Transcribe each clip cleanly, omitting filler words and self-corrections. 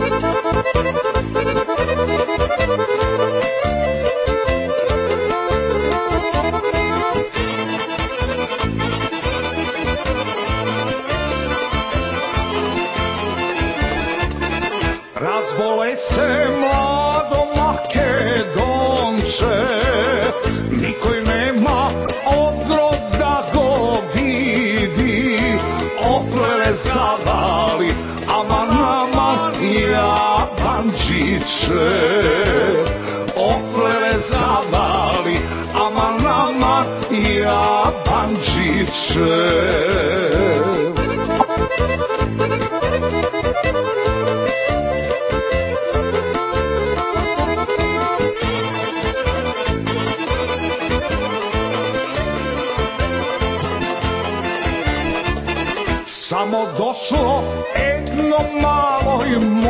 Razbole se mlado Makedonče, niko nema odrod da go vidi, oplele zavali, aman aman jabančiće, oplele zavali, aman aman jabančiće. Samo došlo jedno maloj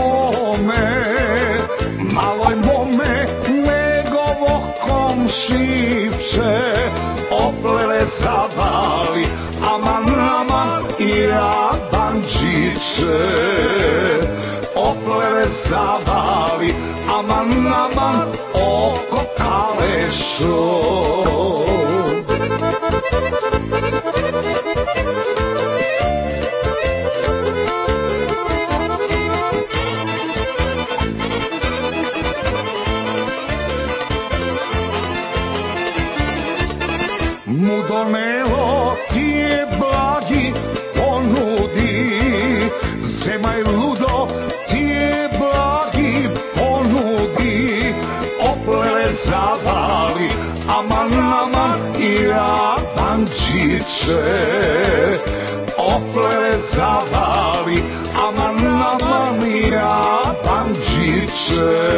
mome, njegovo komšivče, oplele zavali, aman aman jabančiće, oplele zavali, aman aman oko kalešo. Mu donelo ti je blagi ponudi, zemaj ludo ti je blagi ponudi, oplele zavali, aman aman jabančiće, oplele zavali, aman aman jabančiće.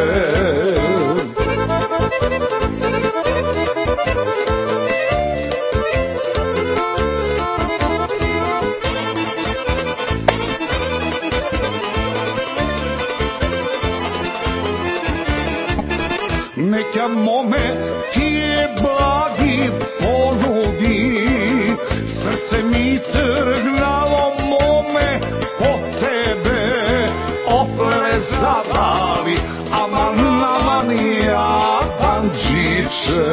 Neka mome ti je blagi ponudi, srce mi trgnalo mome po tebe, oplele zavali, aman aman jabančiće,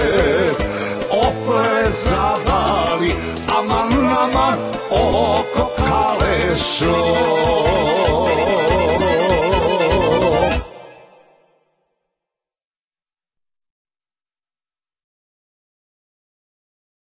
oplele zavali, aman aman oko kalešo.